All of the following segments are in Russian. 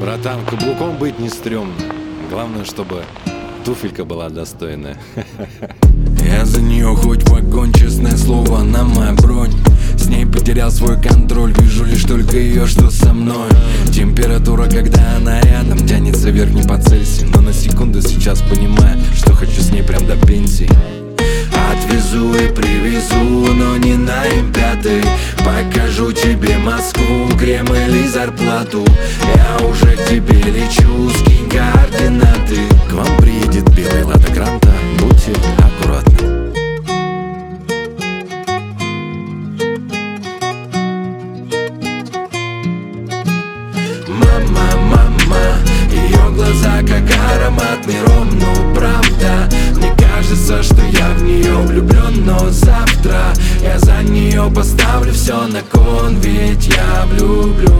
Братан, каблуком быть не стрёмно. Главное, чтобы туфелька была достойная. Я за нее хоть в огонь, честное слово, на моя бронь. С ней потерял свой контроль, вижу лишь только ее, что со мной. Температура, когда она рядом, тянется вверх не по Цельсию. Но на секунду сейчас понимаю, что хочу с ней прям до пенсии. Отвезу и привезу, но не на М5. Покажу тебе Москву, Кремль или зарплату. Я уже к тебе лечу, скинь координаты. К вам приедет белый Лада Гранта, будьте аккуратны. Мама, ее глаза как ароматный ром. Ну правда, мне кажется, что я в нее влюблен. Но завтра я за нее поставлю все на кон, ведь я влюблю.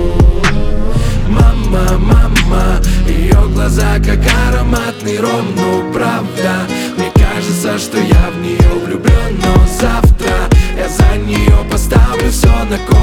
Мама, ее глаза как ароматный ром. Ну правда, мне кажется, что я в нее влюблен. Но завтра я за нее поставлю все на кон.